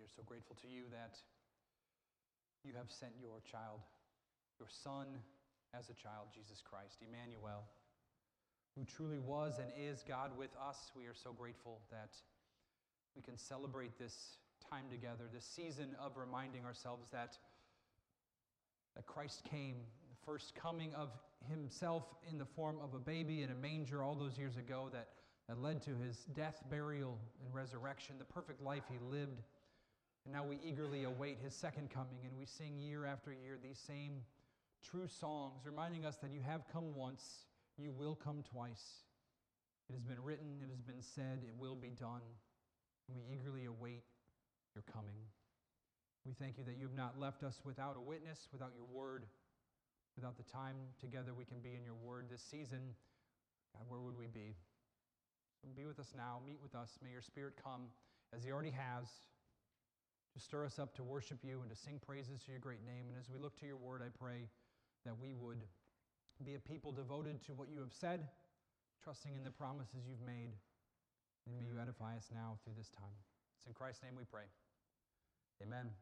are so grateful to you that you have sent your child, your Son as a child, Jesus Christ, Emmanuel, who truly was and is God with us. We are so grateful that we can celebrate this time together, this season of reminding ourselves that Christ came, the first coming of himself in the form of a baby in a manger all those years ago that led to his death, burial, and resurrection, the perfect life he lived. And now we eagerly await his second coming, and we sing year after year these same true songs, reminding us that you have come once, you will come twice. It has been written, it has been said, it will be done. And we eagerly await your coming. We thank you that you have not left us without a witness, without your word, without the time together we can be in your word this season. God, where would we be? So be with us now, meet with us. May your Spirit come, as he already has, to stir us up to worship you and to sing praises to your great name. And as we look to your word, I pray that we would be a people devoted to what you have said, trusting in the promises you've made. And may you edify us now through this time. It's in Christ's name we pray. Amen.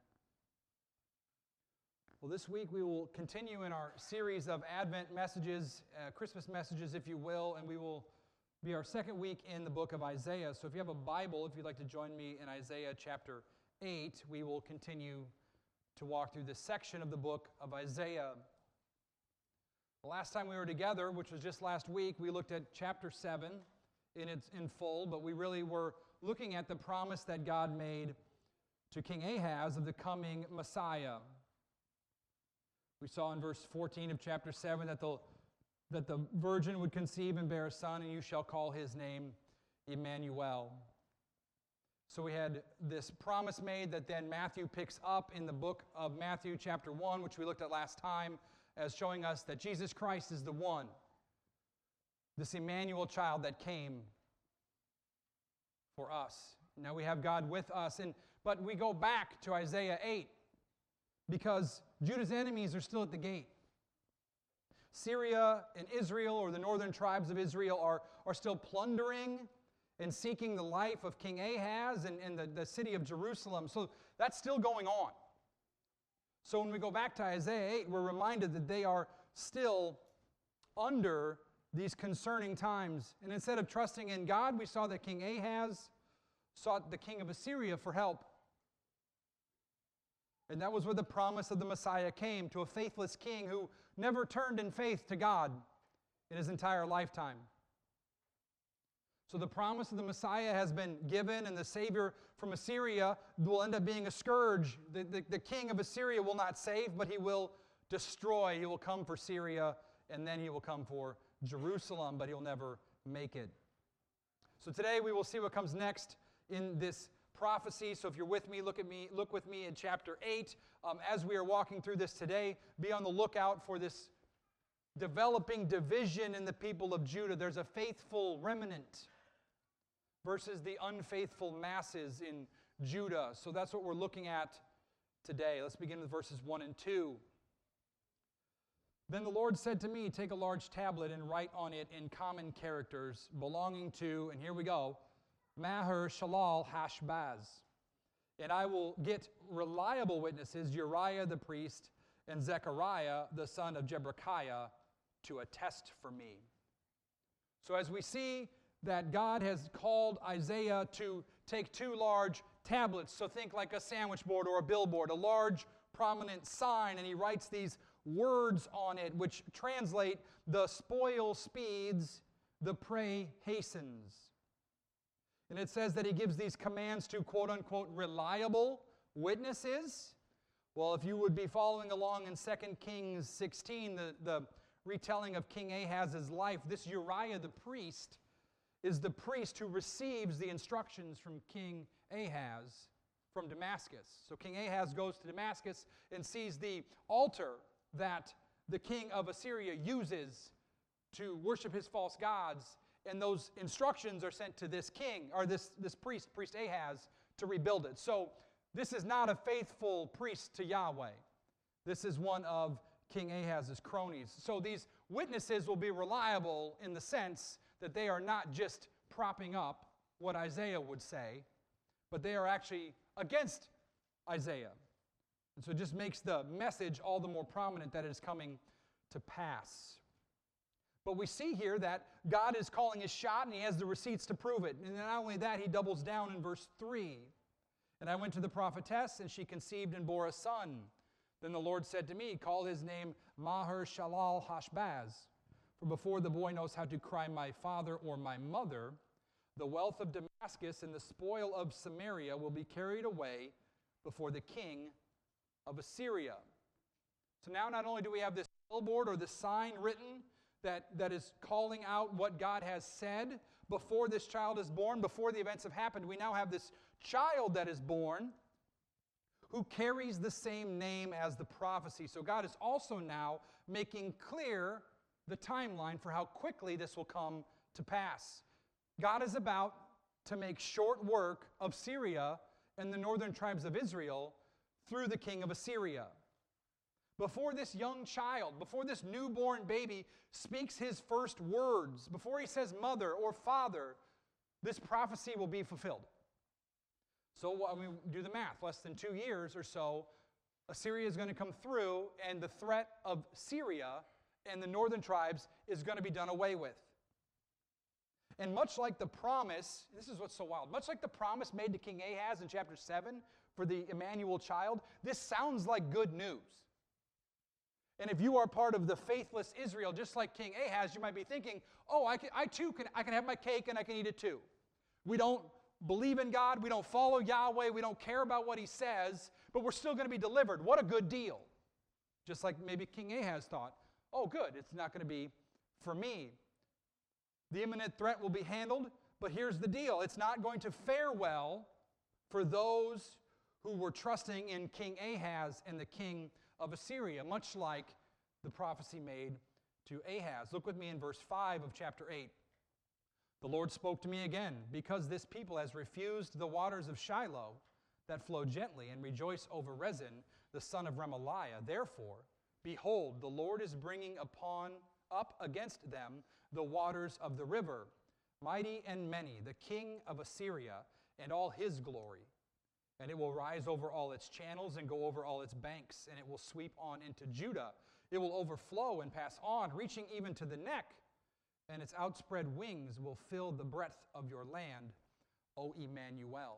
Well, this week we will continue in our series of Advent messages, Christmas messages, if you will, and we will be our second week in the book of Isaiah. So if you have a Bible, if you'd like to join me in Isaiah chapter 8, we will continue to walk through this section of the book of Isaiah. The last time we were together, which was just last week, we looked at chapter 7 in full, but we really were looking at the promise that God made to King Ahaz of the coming Messiah. We saw in verse 14 of chapter 7 that the virgin would conceive and bear a son, and you shall call his name Emmanuel. So we had this promise made that then Matthew picks up in the book of Matthew chapter 1, which we looked at last time, as showing us that Jesus Christ is the one, this Emmanuel child that came for us. Now we have God with us, but we go back to Isaiah 8 because Judah's enemies are still at the gate. Syria and Israel, or the northern tribes of Israel, are still plundering and seeking the life of King Ahaz and the city of Jerusalem. So that's still going on. So when we go back to Isaiah 8, we're reminded that they are still under these concerning times. And instead of trusting in God, we saw that King Ahaz sought the king of Assyria for help. And that was where the promise of the Messiah came, to a faithless king who never turned in faith to God in his entire lifetime. So the promise of the Messiah has been given, and the Savior from Assyria will end up being a scourge. The king of Assyria will not save, but he will destroy. He will come for Syria, and then he will come for Jerusalem, but he'll never make it. So today we will see what comes next in this prophecy. So if you're with me, look with me in chapter 8. As we are walking through this today, be on the lookout for this developing division in the people of Judah. There's a faithful remnant versus the unfaithful masses in Judah. So that's what we're looking at today. Let's begin with verses 1 and 2. Then the Lord said to me, take a large tablet and write on it in common characters belonging to, and here we go, Maher Shalal Hashbaz. And I will get reliable witnesses, Uriah the priest and Zechariah the son of Jeberechiah, to attest for me. So as we see that God has called Isaiah to take two large tablets, so think like a sandwich board or a billboard, a large prominent sign, and he writes these words on it which translate, the spoil speeds, the prey hastens. And it says that he gives these commands to quote-unquote reliable witnesses. Well, if you would be following along in 2 Kings 16, the retelling of King Ahaz's life, this Uriah the priest is the priest who receives the instructions from King Ahaz from Damascus. So King Ahaz goes to Damascus and sees the altar that the king of Assyria uses to worship his false gods. And those instructions are sent to this king, or this priest Ahaz, to rebuild it. So this is not a faithful priest to Yahweh. This is one of King Ahaz's cronies. So these witnesses will be reliable in the sense that they are not just propping up what Isaiah would say, but they are actually against Isaiah. And so it just makes the message all the more prominent that it is coming to pass. But we see here that God is calling his shot and he has the receipts to prove it. And not only that, he doubles down in verse 3. And I went to the prophetess, and she conceived and bore a son. Then the Lord said to me, call his name Maher-Shalal-Hash-Baz. For before the boy knows how to cry my father or my mother, the wealth of Damascus and the spoil of Samaria will be carried away before the king of Assyria. So now not only do we have this billboard or the sign written that is calling out what God has said before this child is born, before the events have happened, we now have this child that is born who carries the same name as the prophecy. So God is also now making clear the timeline for how quickly this will come to pass. God is about to make short work of Syria and the northern tribes of Israel through the king of Assyria. Before this young child, before this newborn baby speaks his first words, before he says mother or father, this prophecy will be fulfilled. So do the math. Less than 2 years or so, Assyria is going to come through, and the threat of Syria and the northern tribes is going to be done away with. And much like the promise, this is what's so wild, much like the promise made to King Ahaz in chapter 7 for the Emmanuel child, this sounds like good news. And if you are part of the faithless Israel, just like King Ahaz, you might be thinking, oh, I can have my cake and I can eat it too. We don't believe in God, we don't follow Yahweh, we don't care about what he says, but we're still going to be delivered. What a good deal. Just like maybe King Ahaz thought, oh good, it's not going to be for me. The imminent threat will be handled, but here's the deal. It's not going to fare well for those who were trusting in King Ahaz and the king of Assyria, much like the prophecy made to Ahaz. Look with me in verse 5 of chapter 8. The Lord spoke to me again, because this people has refused the waters of Shiloh that flow gently and rejoice over Rezin, the son of Remaliah. Therefore, behold, the Lord is bringing up against them the waters of the river, mighty and many, the king of Assyria and all his glory. And it will rise over all its channels and go over all its banks, and it will sweep on into Judah. It will overflow and pass on, reaching even to the neck, and its outspread wings will fill the breadth of your land, O Emmanuel.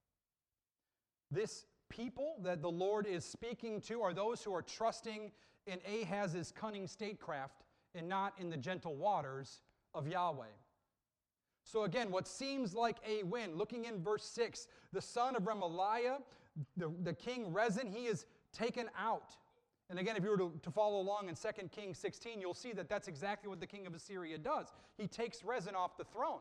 This people that the Lord is speaking to are those who are trusting in Ahaz's cunning statecraft and not in the gentle waters of Yahweh. So again, what seems like a win, looking in verse 6, the son of Remaliah, the king Rezin, he is taken out. And again, if you were to follow along in 2 Kings 16, you'll see that that's exactly what the king of Assyria does. He takes Rezin off the throne.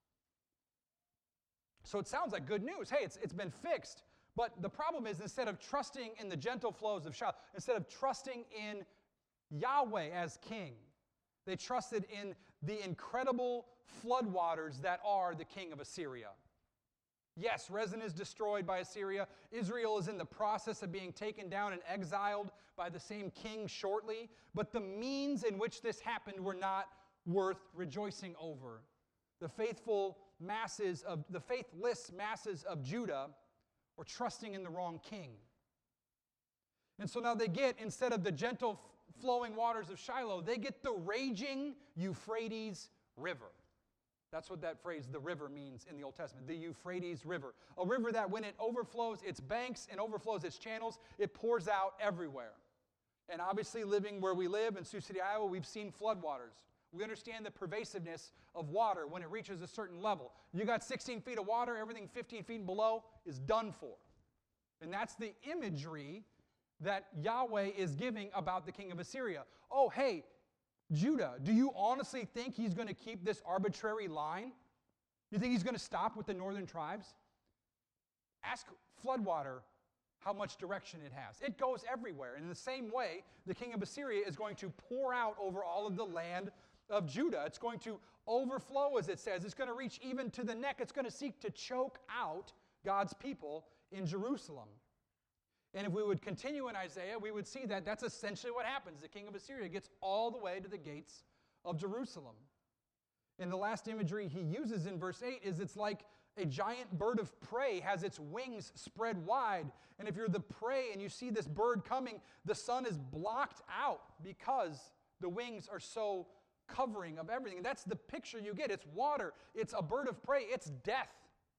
So it sounds like good news. Hey, it's been fixed. But the problem is, instead of trusting in the gentle flows of Shiloh, instead of trusting in Yahweh as king, they trusted in the incredible floodwaters that are the king of Assyria. Yes, Rezin is destroyed by Assyria. Israel is in the process of being taken down and exiled by the same king shortly. But the means in which this happened were not worth rejoicing over. The faithless masses of Judah were trusting in the wrong king. And so now they get, instead of the gentle flowing waters of Shiloh, they get the raging Euphrates River. That's what that phrase, the river, means in the Old Testament, the Euphrates River. A river that when it overflows its banks and overflows its channels, it pours out everywhere. And obviously, living where we live in Sioux City, Iowa, we've seen floodwaters. We understand the pervasiveness of water when it reaches a certain level. You got 16 feet of water, everything 15 feet and below is done for. And that's the imagery that Yahweh is giving about the king of Assyria. Oh, hey, Judah, do you honestly think he's going to keep this arbitrary line? You think he's going to stop with the northern tribes? Ask floodwater how much direction it has. It goes everywhere. And in the same way, the king of Assyria is going to pour out over all of the land of Judah. It's going to overflow, as it says. It's going to reach even to the neck. It's going to seek to choke out God's people in Jerusalem. And if we would continue in Isaiah, we would see that that's essentially what happens. The king of Assyria gets all the way to the gates of Jerusalem. And the last imagery he uses in verse 8 is it's like A giant bird of prey has its wings spread wide. And if you're the prey and you see this bird coming, the sun is blocked out because the wings are so covering of everything. And that's the picture you get. It's water. It's a bird of prey. It's death.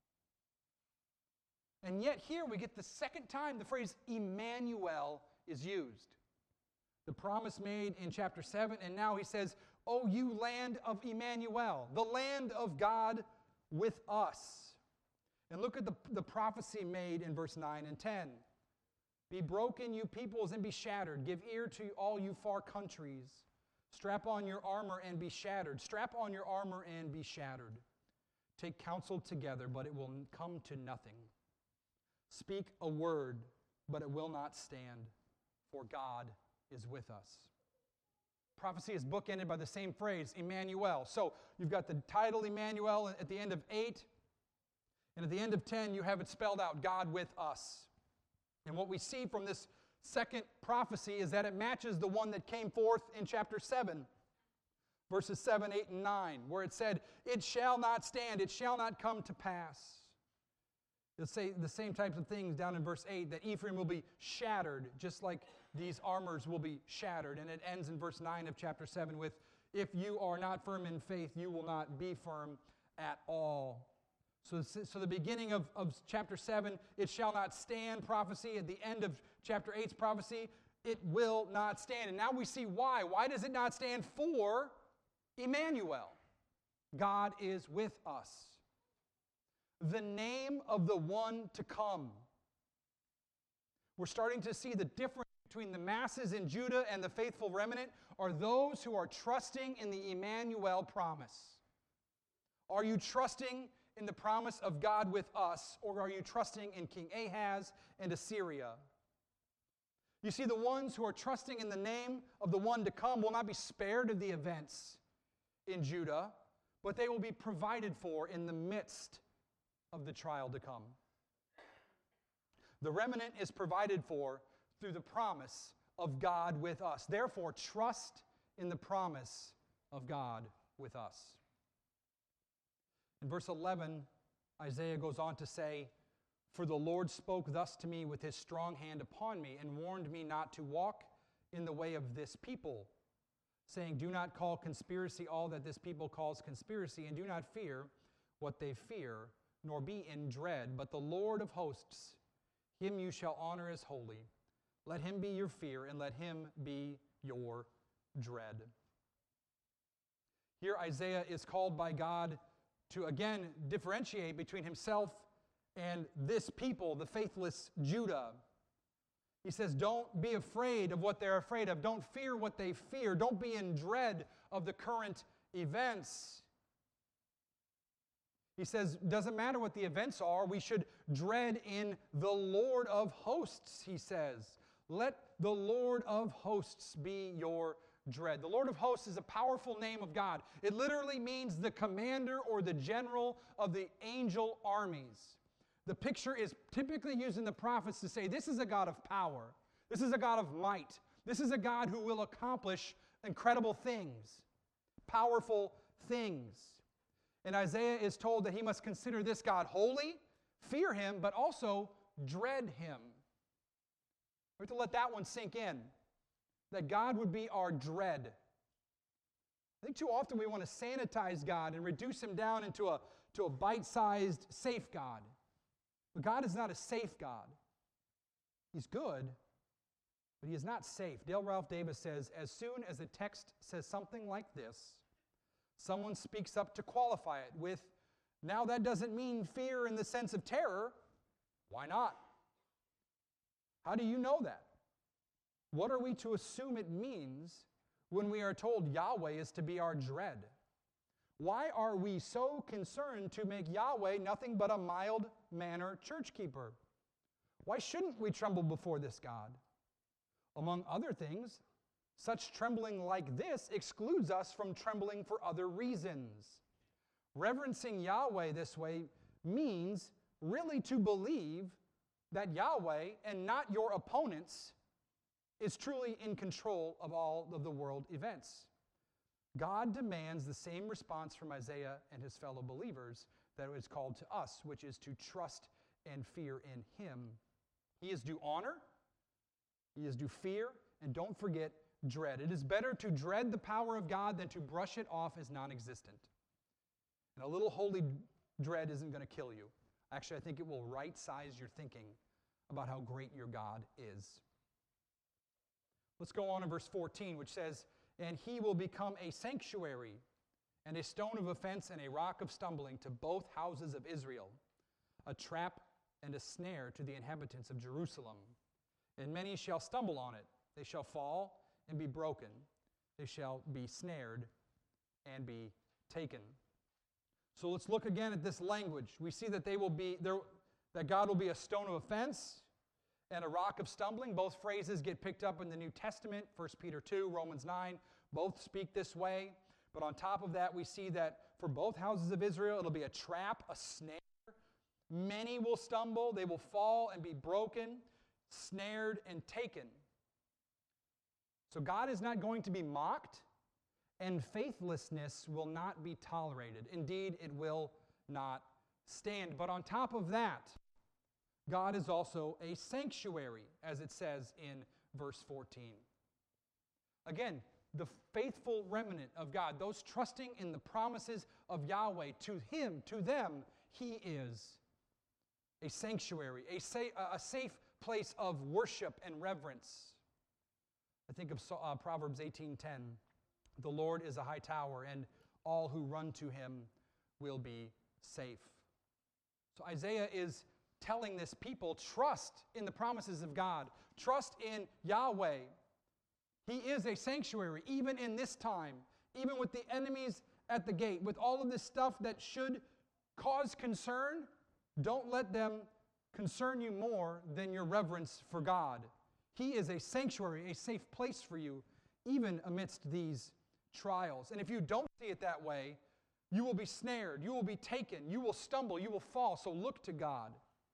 And yet here we get the second time the phrase Emmanuel is used. The promise made in chapter 7, and now he says, "O you land of Emmanuel," the land of God with us. And look at the prophecy made in verse 9 and 10. "Be broken, you peoples, and be shattered. Give ear to all you far countries. Strap on your armor and be shattered. Strap on your armor and be shattered. Take counsel together, but it will come to nothing. Speak a word, but it will not stand, for God is with us." Prophecy is bookended by the same phrase, Emmanuel. So you've got the title Emmanuel at the end of 8, and at the end of 10, you have it spelled out, God with us. And what we see from this second prophecy is that it matches the one that came forth in chapter 7, verses 7, 8, and 9, where it said, "It shall not stand, it shall not come to pass." It'll say the same types of things down in verse 8, that Ephraim will be shattered, just like these armors will be shattered. And it ends in verse 9 of chapter 7 with, "If you are not firm in faith, you will not be firm at all." So the beginning of chapter 7, "It shall not stand" prophecy. At the end of chapter 8's prophecy, "It will not stand." And now we see why. Why does it not stand? For Emmanuel. God is with us. The name of the one to come. We're starting to see the difference between the masses in Judah and the faithful remnant are those who are trusting in the Emmanuel promise. Are you trusting in the promise of God with us, or are you trusting in King Ahaz and Assyria? You see, the ones who are trusting in the name of the one to come will not be spared of the events in Judah, but they will be provided for in the midst of the trial to come. The remnant is provided for through the promise of God with us. Therefore, trust in the promise of God with us. In verse 11, Isaiah goes on to say, "For the Lord spoke thus to me with his strong hand upon me, and warned me not to walk in the way of this people, saying, do not call conspiracy all that this people calls conspiracy, and do not fear what they fear, nor be in dread. But the Lord of hosts, him you shall honor as holy. Let him be your fear, and let him be your dread." Here Isaiah is called by God to again differentiate between himself and this people, the faithless Judah. He says, don't be afraid of what they're afraid of. Don't fear what they fear. Don't be in dread of the current events. He says, doesn't matter what the events are, we should dread in the Lord of hosts, he says. Let the Lord of hosts be your dread. The Lord of hosts is a powerful name of God. It literally means the commander or the general of the angel armies. The picture is typically used in the prophets to say this is a God of power. This is a God of might. This is a God who will accomplish incredible things, powerful things. And Isaiah is told that he must consider this God holy, fear him, but also dread him. We have to let that one sink in, that God would be our dread. I think too often we want to sanitize God and reduce him down into a bite-sized safe God. But God is not a safe God. He's good, but he is not safe. Dale Ralph Davis says, as soon as a text says something like this, someone speaks up to qualify it with, now that doesn't mean fear in the sense of terror. Why not? How do you know that? What are we to assume it means when we are told Yahweh is to be our dread? Why are we so concerned to make Yahweh nothing but a mild-mannered church-keeper? Why shouldn't we tremble before this God? Among other things, such trembling like this excludes us from trembling for other reasons. Reverencing Yahweh this way means really to believe that Yahweh, and not your opponents, is truly in control of all of the world events. God demands the same response from Isaiah and his fellow believers that is called to us, which is to trust and fear in Him. He is due honor, He is due fear, and don't forget dread. It is better to dread the power of God than to brush it off as non-existent. And a little holy dread isn't going to kill you. Actually, I think it will right-size your thinking about how great your God is. Let's go on in verse 14, which says, "And He will become a sanctuary and a stone of offense and a rock of stumbling to both houses of Israel, a trap and a snare to the inhabitants of Jerusalem. And many shall stumble on it. They shall fall and be broken. They shall be snared and be taken." So let's look again at this language. We see that that God will be a stone of offense and a rock of stumbling. Both phrases get picked up in the New Testament. 1 Peter 2, Romans 9, both speak this way. But on top of that, we see that for both houses of Israel, it'll be a trap, a snare. Many will stumble, they will fall and be broken, snared and taken. So God is not going to be mocked, and faithlessness will not be tolerated. Indeed, it will not stand. But on top of that, God is also a sanctuary, as it says in verse 14. Again, the faithful remnant of God, those trusting in the promises of Yahweh, to Him, to them, He is a sanctuary, a safe place of worship and reverence. I think of Proverbs 18:10. "The Lord is a high tower, and all who run to Him will be safe." So Isaiah is telling this people, trust in the promises of God. Trust in Yahweh. He is a sanctuary, even in this time, even with the enemies at the gate, with all of this stuff that should cause concern. Don't let them concern you more than your reverence for God. He is a sanctuary, a safe place for you, even amidst these trials. And if you don't see it that way, you will be snared, you will be taken, you will stumble, you will fall. So look to God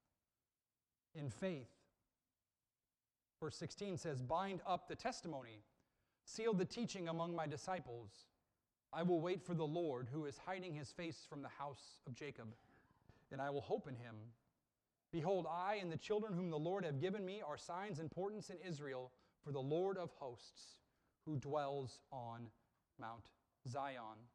in faith. Verse 16 says, "Bind up the testimony, seal the teaching among my disciples. I will wait for the Lord, who is hiding His face from the house of Jacob, and I will hope in Him. Behold, I and the children whom the Lord have given me are signs and portents in Israel for the Lord of hosts, who dwells on Mount Zion."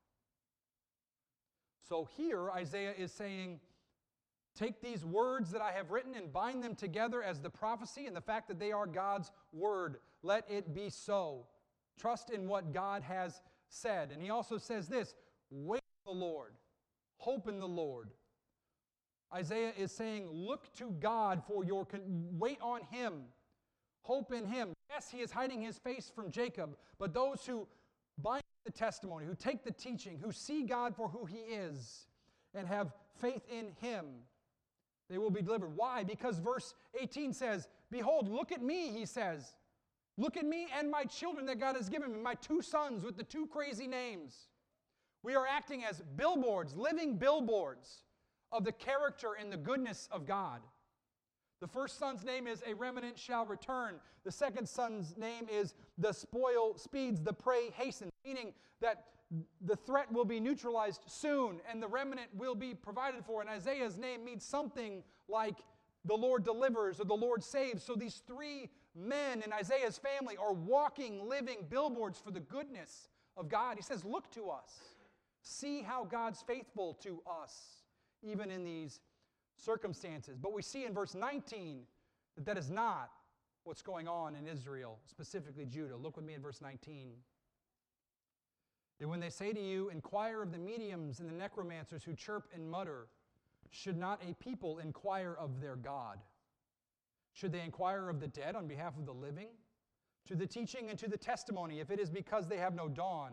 So here Isaiah is saying, take these words that I have written and bind them together as the prophecy and the fact that they are God's word. Let it be so. Trust in what God has said. And he also says this, wait on the Lord, hope in the Lord. Isaiah is saying, look to God for your, wait on Him, hope in Him. Yes, He is hiding His face from Jacob, but those who bind the testimony, who take the teaching, who see God for who He is, and have faith in Him, they will be delivered. Why? Because verse 18 says, behold, look at me, he says. Look at me and my children that God has given me, my two sons with the two crazy names. We are acting as billboards, living billboards of the character and the goodness of God. The first son's name is a remnant shall return. The second son's name is the spoil speeds, the prey hastens, meaning that the threat will be neutralized soon and the remnant will be provided for. And Isaiah's name means something like the Lord delivers or the Lord saves. So these three men in Isaiah's family are walking, living billboards for the goodness of God. He says, look to us. See how God's faithful to us, even in these circumstances. But we see in verse 19 that that is not what's going on in Israel, specifically Judah. Look with me in verse 19. And when they say to you, inquire of the mediums and the necromancers who chirp and mutter, should not a people inquire of their God? Should they inquire of the dead on behalf of the living? To the teaching and to the testimony, if it is because they have no dawn.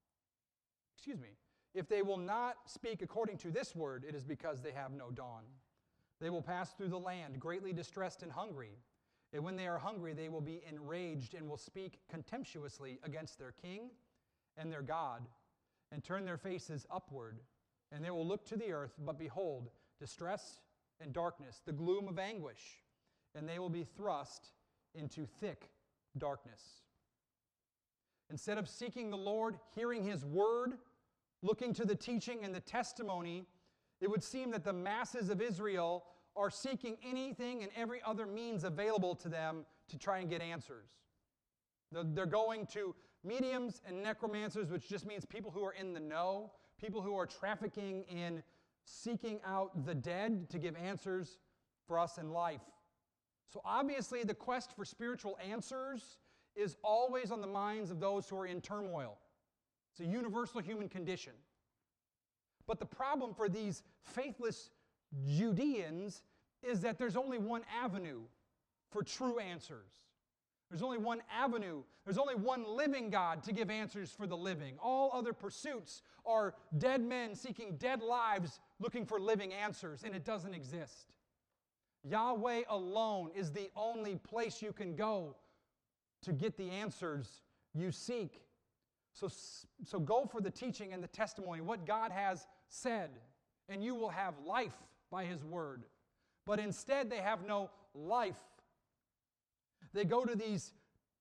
If they will not speak according to this word, it is because they have no dawn. They will pass through the land, greatly distressed and hungry. And when they are hungry, they will be enraged and will speak contemptuously against their king and their God, and turn their faces upward. And they will look to the earth, but behold, distress and darkness, the gloom of anguish, and they will be thrust into thick darkness. Instead of seeking the Lord, hearing His word, looking to the teaching and the testimony, It would seem that the masses of Israel are seeking anything and every other means available to them to try and get answers. They're going to mediums and necromancers, which just means people who are in the know, people who are trafficking in seeking out the dead to give answers for us in life. So obviously the quest for spiritual answers is always on the minds of those who are in turmoil. It's a universal human condition. But the problem for these faithless Judeans is that there's only one avenue for true answers. There's only one avenue. There's only one living God to give answers for the living. All other pursuits are dead men seeking dead lives looking for living answers, and it doesn't exist. Yahweh alone is the only place you can go to get the answers you seek. So go for the teaching and the testimony, what God has said, and you will have life by His word. But instead, they have no life. They go to these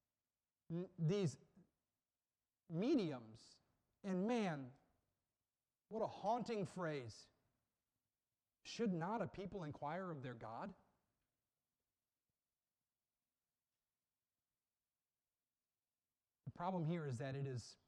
mediums, and man, what a haunting phrase. Should not a people inquire of their God? The problem here is that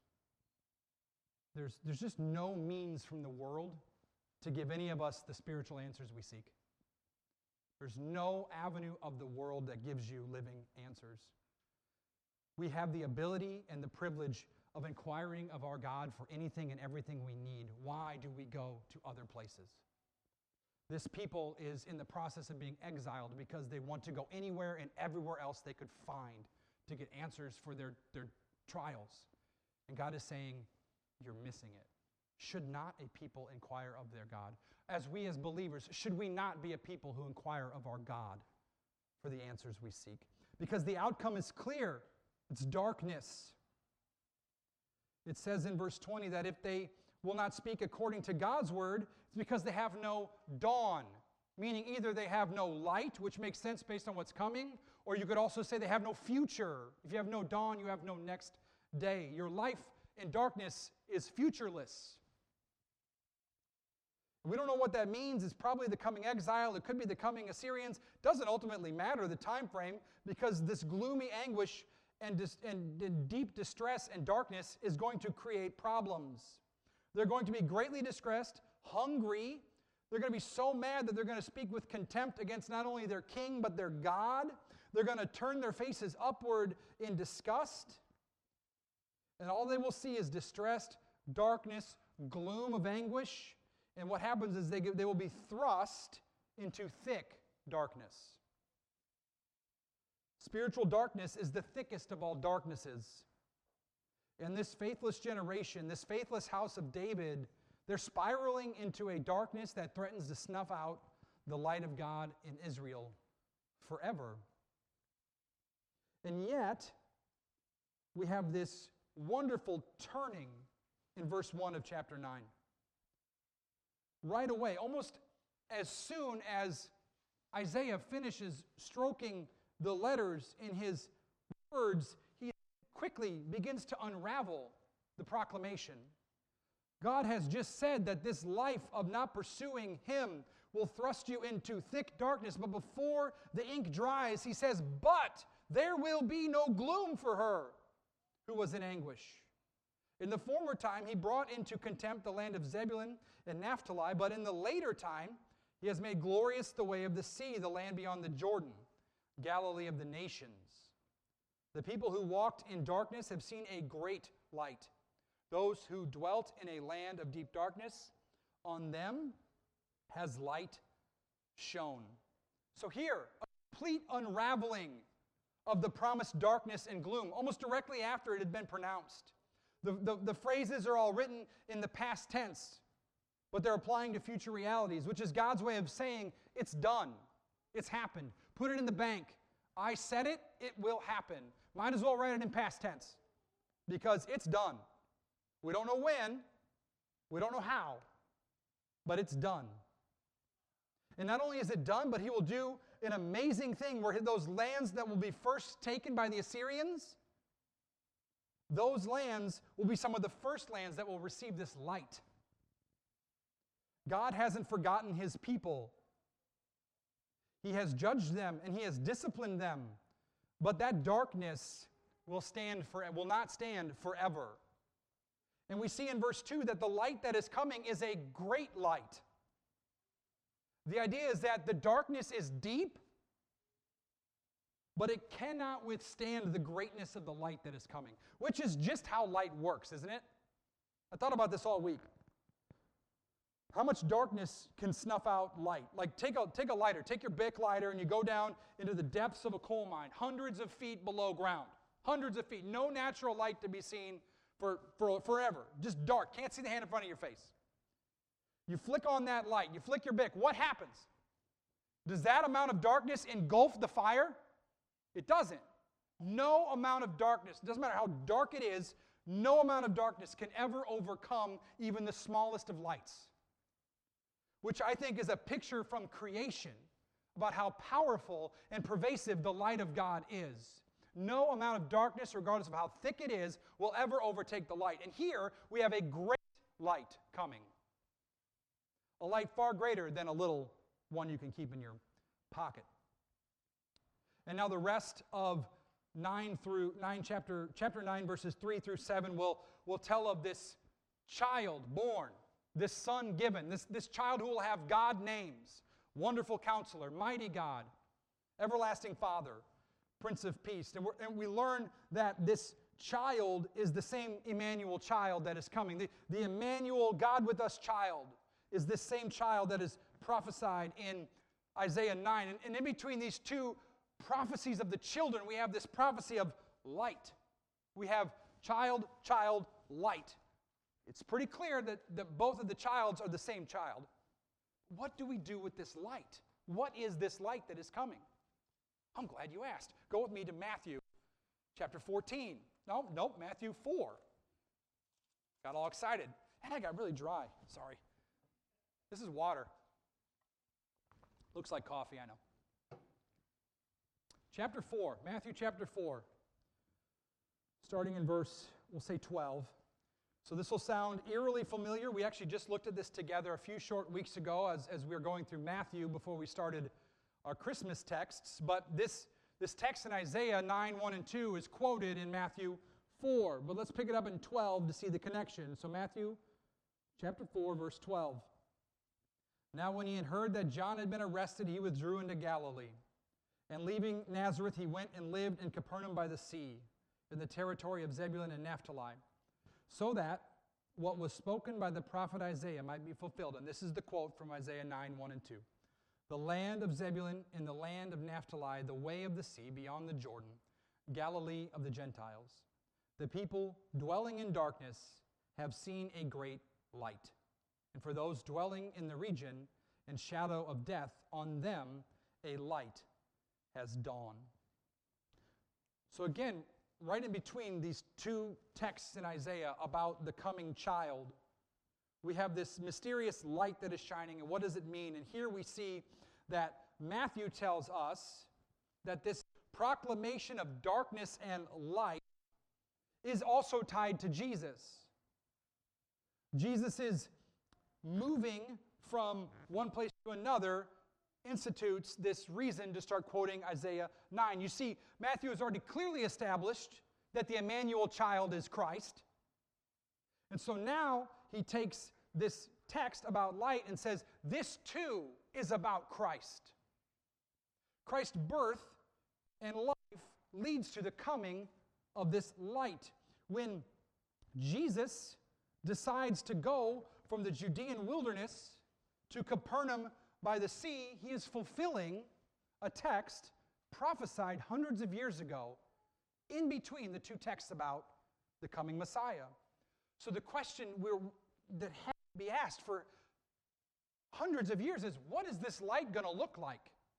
there's just no means from the world to give any of us the spiritual answers we seek. There's no avenue of the world that gives you living answers. We have the ability and the privilege of inquiring of our God for anything and everything we need. Why do we go to other places? This people is in the process of being exiled because they want to go anywhere and everywhere else they could find to get answers for their trials. And God is saying, you're missing it. Should not a people inquire of their God? As we as believers, should we not be a people who inquire of our God for the answers we seek? Because the outcome is clear. It's darkness. It says in verse 20 that if they will not speak according to God's word, it's because they have no dawn. Meaning either they have no light, which makes sense based on what's coming, or you could also say they have no future. If you have no dawn, you have no next day. Your life in darkness is futureless. We don't know what that means. It's probably the coming exile. It could be the coming Assyrians. Doesn't ultimately matter the time frame, because this gloomy anguish and deep distress and darkness is going to create problems. They're going to be greatly distressed, hungry. They're going to be so mad that they're going to speak with contempt against not only their king, but their God. They're going to turn their faces upward in disgust. And all they will see is distressed, darkness, gloom of anguish. And what happens is they will be thrust into thick darkness. Spiritual darkness is the thickest of all darknesses. And this faithless generation, this faithless house of David, they're spiraling into a darkness that threatens to snuff out the light of God in Israel forever. And yet, we have this wonderful turning in verse 1 of chapter 9. Right away, almost as soon as Isaiah finishes stroking the letters in his words, he quickly begins to unravel the proclamation. God has just said that this life of not pursuing Him will thrust you into thick darkness, but before the ink dries, He says, but there will be no gloom for her who was in anguish. In the former time, He brought into contempt the land of Zebulun and Naphtali, but in the later time, He has made glorious the way of the sea, the land beyond the Jordan, Galilee of the nations. The people who walked in darkness have seen a great light. Those who dwelt in a land of deep darkness, on them has light shone. So here, a complete unraveling of the promised darkness and gloom, almost directly after it had been pronounced. The phrases are all written in the past tense, but they're applying to future realities, which is God's way of saying, it's done. It's happened. Put it in the bank. I said it, it will happen. Might as well write it in past tense, because it's done. We don't know when, we don't know how, but it's done. And not only is it done, but He will do an amazing thing where those lands that will be first taken by the Assyrians, those lands will be some of the first lands that will receive this light. God hasn't forgotten his people. He has judged them and he has disciplined them. But that darkness will not stand forever. And we see in verse 2 that the light that is coming is a great light. The idea is that the darkness is deep, but it cannot withstand the greatness of the light that is coming, which is just how light works, isn't it? I thought about this all week. How much darkness can snuff out light? Like take a lighter, take your Bic lighter, and you go down into the depths of a coal mine, hundreds of feet below ground. Hundreds of feet. No natural light to be seen for forever. Just dark. Can't see the hand in front of your face. You flick on that light. You flick your Bic. What happens? Does that amount of darkness engulf the fire? It doesn't. No amount of darkness, doesn't matter how dark it is, no amount of darkness can ever overcome even the smallest of lights. Which I think is a picture from creation about how powerful and pervasive the light of God is. No amount of darkness, regardless of how thick it is, will ever overtake the light. And here we have a great light coming. A light far greater than a little one you can keep in your pocket. And now the rest of chapter 9, verses 3 through 7 will tell of this child born, this son given, this child who will have God names, Wonderful Counselor, Mighty God, Everlasting Father, Prince of Peace. And we learn that this child is the same Emmanuel child that is coming. The Emmanuel, God with us child, is this same child that is prophesied in Isaiah 9. And in between these two prophecies of the children, we have this prophecy of light. We have child, light. It's pretty clear that both of the childs are the same child. What do we do with this light? What is this light that is coming? I'm glad you asked. Go with me to Matthew chapter 14. Nope, Matthew 4. Got all excited. And I got really dry. Sorry. This is water. Looks like coffee, I know. Chapter 4, Matthew chapter 4. Starting in verse, we'll say 12. So this will sound eerily familiar. We actually just looked at this together a few short weeks ago as we were going through Matthew before we started our Christmas texts. But this text in Isaiah 9, 1 and 2 is quoted in Matthew 4. But let's pick it up in 12 to see the connection. So Matthew chapter 4, verse 12. Now when he had heard that John had been arrested, he withdrew into Galilee. And leaving Nazareth, he went and lived in Capernaum by the sea, in the territory of Zebulun and Naphtali, so that what was spoken by the prophet Isaiah might be fulfilled. And this is the quote from Isaiah 9, 1 and 2. The land of Zebulun and the land of Naphtali, the way of the sea beyond the Jordan, Galilee of the Gentiles. The people dwelling in darkness have seen a great light. And for those dwelling in the region and shadow of death, on them a light has dawned. So again, right in between these two texts in Isaiah about the coming child, we have this mysterious light that is shining, and what does it mean? And here we see that Matthew tells us that this proclamation of darkness and light is also tied to Jesus. Jesus is moving from one place to another, institutes this reason to start quoting Isaiah 9. You see, Matthew has already clearly established that the Emmanuel child is Christ. And so now he takes this text about light and says, this too is about Christ. Christ's birth and life leads to the coming of this light. When Jesus decides to go from the Judean wilderness to Capernaum by the sea, he is fulfilling a text prophesied hundreds of years ago in between the two texts about the coming Messiah. So the question that has to be asked for hundreds of years is, what is this light going to look like?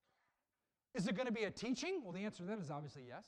Is it going to be a teaching? Well, the answer to that is obviously yes.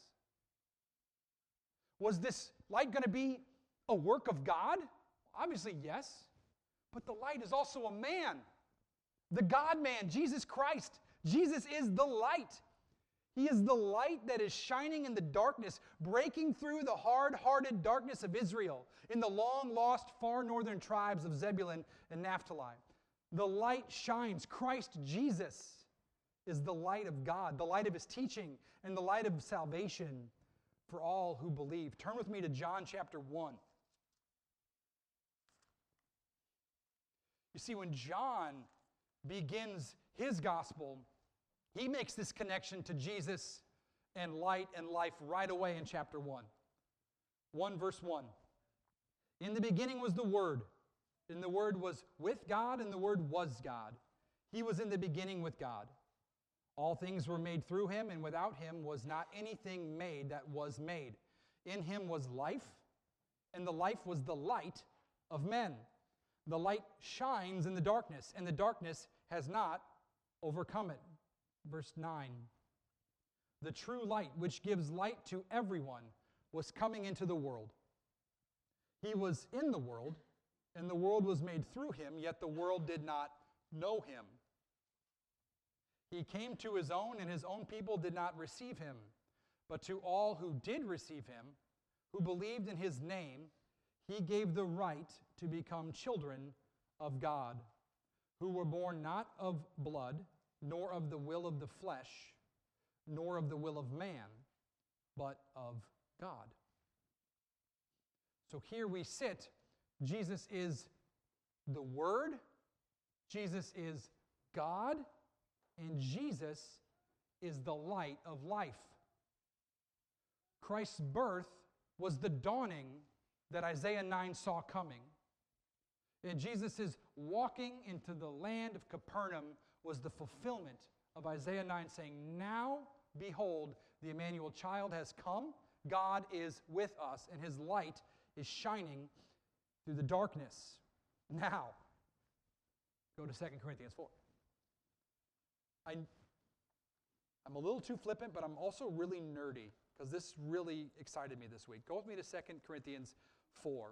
Was this light going to be a work of God? Obviously yes. But the light is also a man. The God-man, Jesus Christ. Jesus is the light. He is the light that is shining in the darkness, breaking through the hard-hearted darkness of Israel in the long-lost far northern tribes of Zebulun and Naphtali. The light shines. Christ Jesus is the light of God, the light of His teaching, and the light of salvation for all who believe. Turn with me to John chapter 1. You see, when John begins his gospel, he makes this connection to Jesus and light and life right away in chapter 1. 1 verse 1. In the beginning was the Word, and the Word was with God, and the Word was God. He was in the beginning with God. All things were made through Him, and without Him was not anything made that was made. In Him was life, and the life was the light of men. The light shines in the darkness, and the darkness has not overcome it. Verse 9. The true light, which gives light to everyone, was coming into the world. He was in the world, and the world was made through Him, yet the world did not know Him. He came to His own, and His own people did not receive Him. But to all who did receive Him, who believed in His name, He gave the right to become children of God, who were born not of blood, nor of the will of the flesh, nor of the will of man, but of God. So here we sit. Jesus is the Word, Jesus is God, and Jesus is the light of life. Christ's birth was the dawning that Isaiah 9 saw coming. And Jesus' walking into the land of Capernaum was the fulfillment of Isaiah 9 saying, now, behold, the Emmanuel child has come. God is with us, and His light is shining through the darkness. Now, go to 2 Corinthians 4. I'm a little too flippant, but I'm also really nerdy because this really excited me this week. Go with me to 2 Corinthians 4.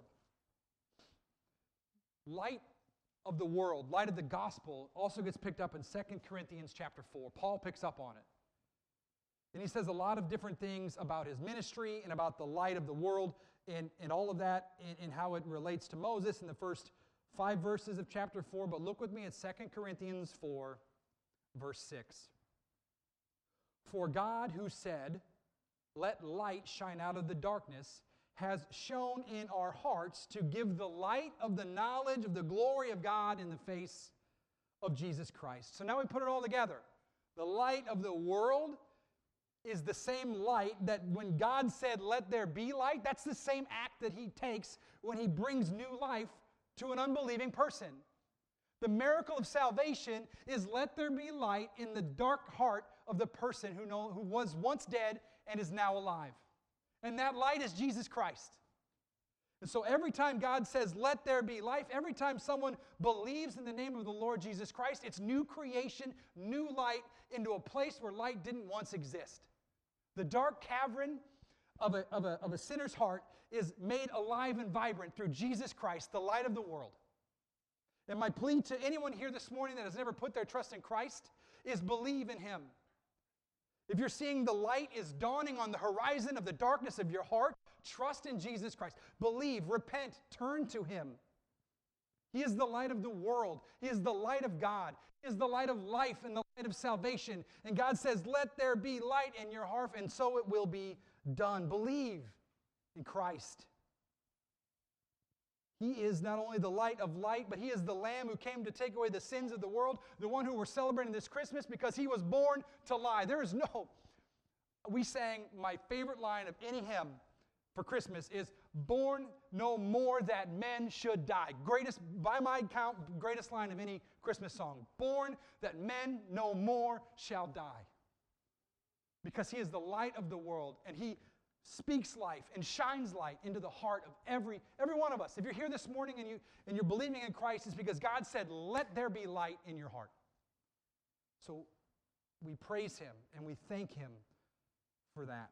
Light of the world, light of the gospel, also gets picked up in 2 Corinthians chapter 4. Paul picks up on it. And he says a lot of different things about his ministry and about the light of the world and all of that and how it relates to Moses in the first 5 verses of chapter 4. But look with me at 2 Corinthians 4, verse 6. For God, who said, let light shine out of the darkness, has shone in our hearts to give the light of the knowledge of the glory of God in the face of Jesus Christ. So now we put it all together. The light of the world is the same light that when God said, let there be light, that's the same act that He takes when He brings new life to an unbelieving person. The miracle of salvation is let there be light in the dark heart of the person who was once dead and is now alive. And that light is Jesus Christ. And so every time God says, let there be life, every time someone believes in the name of the Lord Jesus Christ, it's new creation, new light into a place where light didn't once exist. The dark cavern of a sinner's heart is made alive and vibrant through Jesus Christ, the light of the world. And my plea to anyone here this morning that has never put their trust in Christ is believe in Him. If you're seeing the light is dawning on the horizon of the darkness of your heart, trust in Jesus Christ. Believe, repent, turn to Him. He is the light of the world. He is the light of God. He is the light of life and the light of salvation. And God says, let there be light in your heart, and so it will be done. Believe in Christ. He is not only the light of light, but He is the Lamb who came to take away the sins of the world, the one who we're celebrating this Christmas because He was born to lie. There is no... We sang my favorite line of any hymn for Christmas is, born no more that men should die. Greatest, by my count, greatest line of any Christmas song. Born that men no more shall die. Because He is the light of the world, and He speaks life and shines light into the heart of every one of us. If you're here this morning and you're believing in Christ, it's because God said, let there be light in your heart. So we praise Him and we thank Him for that.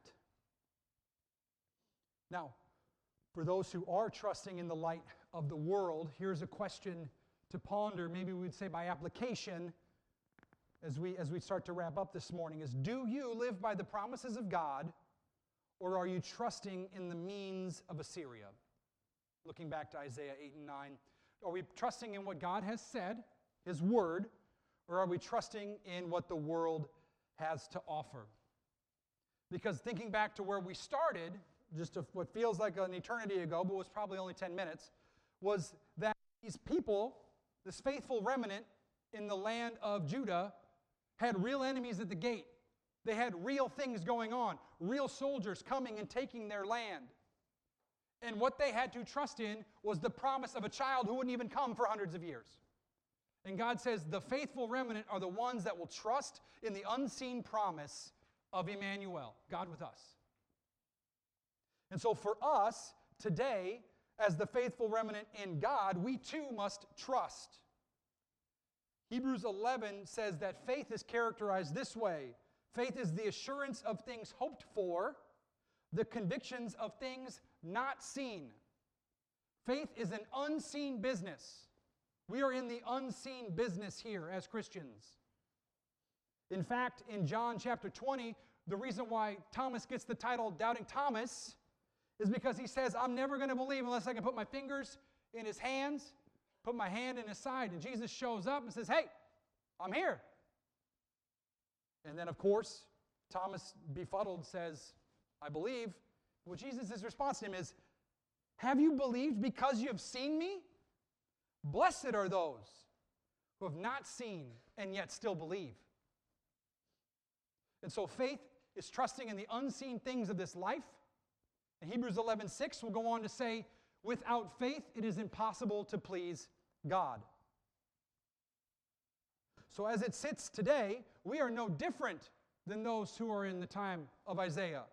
Now, for those who are trusting in the light of the world, here's a question to ponder, maybe we would say by application, as we start to wrap up this morning, is do you live by the promises of God, or are you trusting in the means of Assyria? Looking back to Isaiah 8 and 9. Are we trusting in what God has said, His Word, or are we trusting in what the world has to offer? Because thinking back to where we started, just what feels like an eternity ago, but was probably only 10 minutes, was that these people, this faithful remnant in the land of Judah, had real enemies at the gate. They had real things going on, real soldiers coming and taking their land. And what they had to trust in was the promise of a child who wouldn't even come for hundreds of years. And God says the faithful remnant are the ones that will trust in the unseen promise of Emmanuel, God with us. And so for us today, as the faithful remnant in God, we too must trust. Hebrews 11 says that faith is characterized this way. Faith is the assurance of things hoped for, the convictions of things not seen. Faith is an unseen business. We are in the unseen business here as Christians. In fact, in John chapter 20, the reason why Thomas gets the title Doubting Thomas is because he says, I'm never going to believe unless I can put my fingers in his hands, put my hand in his side. And Jesus shows up and says, hey, I'm here. And then, of course, Thomas, befuddled, says, I believe. Well, Jesus' response to him is, have you believed because you have seen me? Blessed are those who have not seen and yet still believe. And so faith is trusting in the unseen things of this life. And Hebrews 11:6 will go on to say, without faith it is impossible to please God. So as it sits today, we are no different than those who are in the time of Isaiah.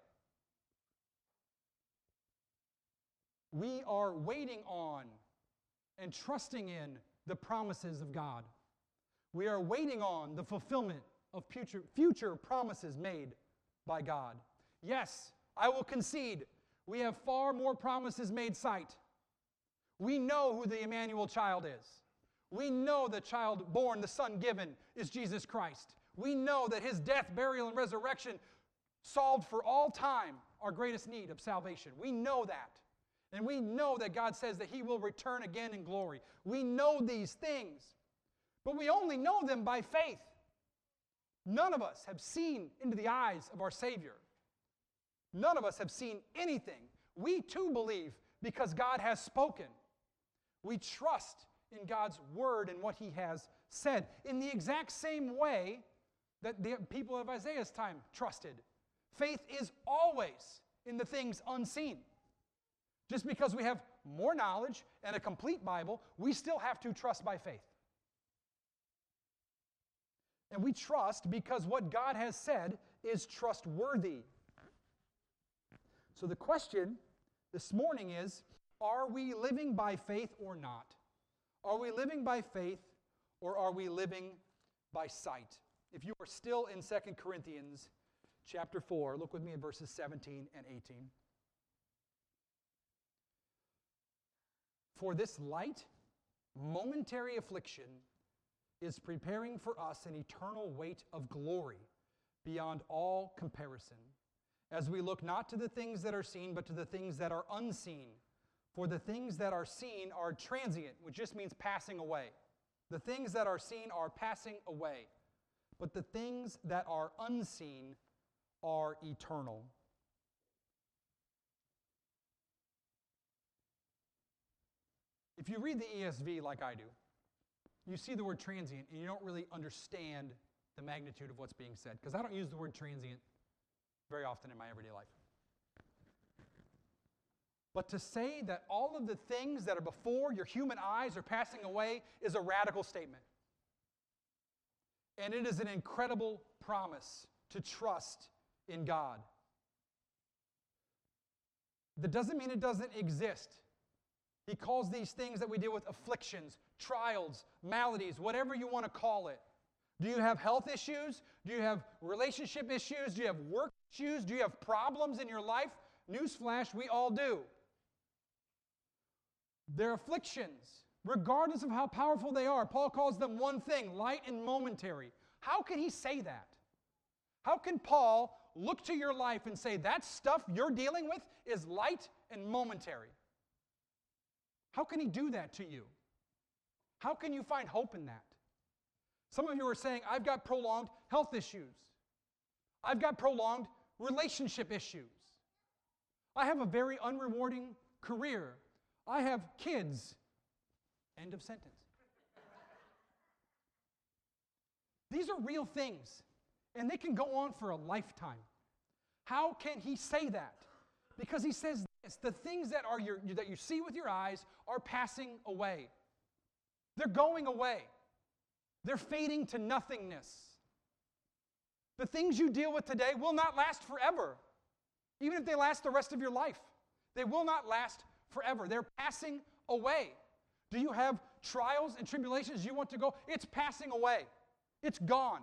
We are waiting on and trusting in the promises of God. We are waiting on the fulfillment of future promises made by God. Yes, I will concede, we have far more promises made sight. We know who the Emmanuel child is. We know the child born, the son given, is Jesus Christ. We know that his death, burial, and resurrection solved for all time our greatest need of salvation. We know that. And we know that God says that he will return again in glory. We know these things, but we only know them by faith. None of us have seen into the eyes of our Savior. None of us have seen anything. We too believe because God has spoken. We trust in God's word and what he has said in the exact same way that the people of Isaiah's time trusted. Faith is always in the things unseen. Just because we have more knowledge and a complete Bible, we still have to trust by faith. And we trust because what God has said is trustworthy. So the question this morning is, are we living by faith or not? Are we living by faith or are we living by sight? If you are still in 2 Corinthians chapter 4, look with me at verses 17 and 18. For this light, momentary affliction is preparing for us an eternal weight of glory beyond all comparison, as we look not to the things that are seen, but to the things that are unseen. For the things that are seen are transient, which just means passing away. The things that are seen are passing away, but the things that are unseen are eternal. If you read the ESV like I do, you see the word transient and you don't really understand the magnitude of what's being said, because I don't use the word transient very often in my everyday life. But to say that all of the things that are before your human eyes are passing away is a radical statement. And it is an incredible promise to trust in God. That doesn't mean it doesn't exist. He calls these things that we deal with afflictions, trials, maladies, whatever you want to call it. Do you have health issues? Do you have relationship issues? Do you have work issues? Do you have problems in your life? Newsflash, we all do. They're afflictions, regardless of how powerful they are. Paul calls them one thing, light and momentary. How can he say that? How can Paul look to your life and say that stuff you're dealing with is light and momentary? How can he do that to you? How can you find hope in that? Some of you are saying, I've got prolonged health issues. I've got prolonged relationship issues. I have a very unrewarding career. I have kids. End of sentence. These are real things, and they can go on for a lifetime. How can he say that? Because he says this, the things that you see with your eyes are passing away. They're going away. They're fading to nothingness. The things you deal with today will not last forever. Even if they last the rest of your life, they will not last forever. They're passing away. Do you have trials and tribulations you want to go? It's passing away. It's gone.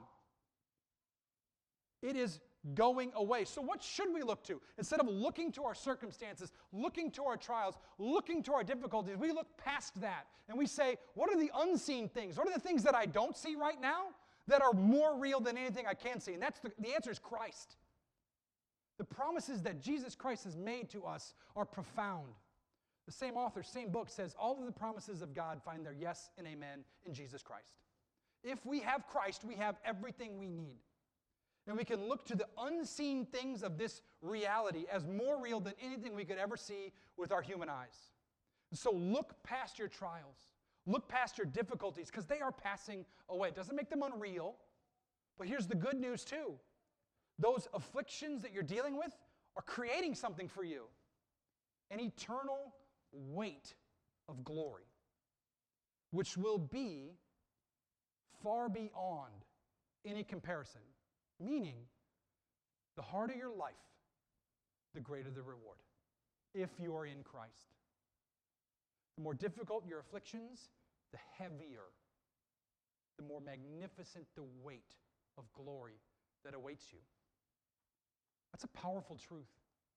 It is going away. So what should we look to? Instead of looking to our circumstances, looking to our trials, looking to our difficulties, we look past that and we say, what are the unseen things? What are the things that I don't see right now that are more real than anything I can see? And that's the answer is Christ. The promises that Jesus Christ has made to us are profound. The same author, same book says all of the promises of God find their yes and amen in Jesus Christ. If we have Christ, we have everything we need. And we can look to the unseen things of this reality as more real than anything we could ever see with our human eyes. So look past your trials. Look past your difficulties because they are passing away. It doesn't make them unreal, but here's the good news too. Those afflictions that you're dealing with are creating something for you. An eternal weight of glory, which will be far beyond any comparison. Meaning, the harder your life, the greater the reward, if you are in Christ. The more difficult your afflictions, the heavier, the more magnificent the weight of glory that awaits you. That's a powerful truth.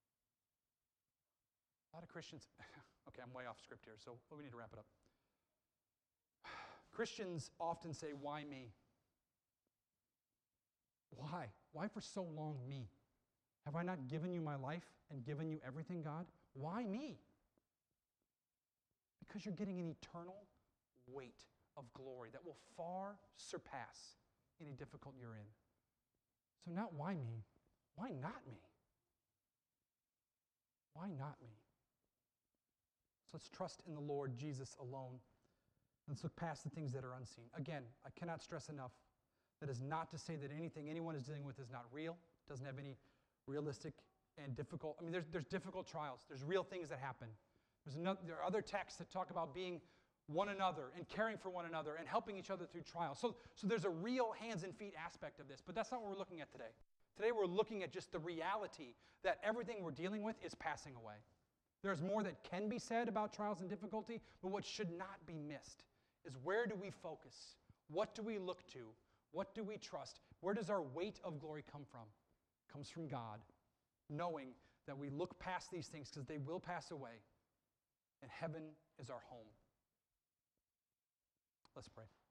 A lot of Christians, okay, I'm way off script here, so we need to wrap it up. Christians often say, why me? Why? Why for so long me? Have I not given you my life and given you everything, God? Why me? Because you're getting an eternal weight of glory that will far surpass any difficult you're in. So not why me? Why not me? Why not me? So let's trust in the Lord Jesus alone. Let's look past the things that are unseen. Again, I cannot stress enough. That is not to say that anything anyone is dealing with is not real, doesn't have any realistic and difficult. I mean, there's difficult trials. There's real things that happen. There are other texts that talk about being one another and caring for one another and helping each other through trials. So there's a real hands and feet aspect of this, but that's not what we're looking at today. Today we're looking at just the reality that everything we're dealing with is passing away. There's more that can be said about trials and difficulty, but what should not be missed is where do we focus? What do we look to? What do we trust? Where does our weight of glory come from? It comes from God, knowing that we look past these things because they will pass away, and heaven is our home. Let's pray.